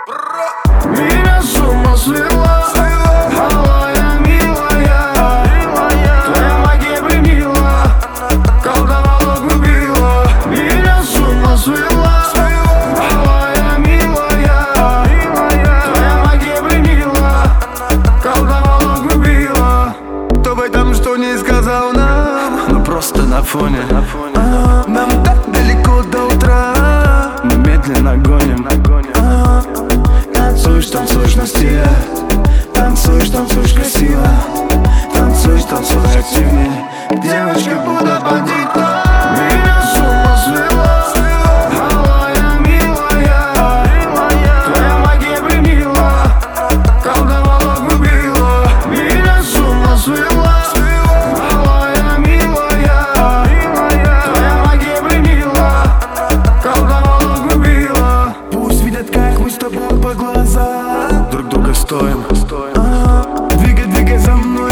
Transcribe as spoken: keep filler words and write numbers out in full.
Меня с ума свела, малая, милая. Твоя магия пленила, колдовала, губила. Меня с ума свела, малая, милая. Твоя магия пленила, колдовала, губила. Кто бы там что не сказал нам, но просто на фоне, а, нам так далеко до утра. мы медленно гоним. а, Танцуешь, танцуешь на стиле, танцуешь, танцуешь красиво, танцуешь, танцуешь активнее. Девочка будут бандита. Меня с ума свела, малая, милая. Твоя магия пленила, колдовала, губила. Меня с ума свела, малая, милая. Твоя магия пленила, колдовала, губила. Пусть видят, как мы с тобой по глазам Друг друга стоим. а, Двигай, двигай за мной.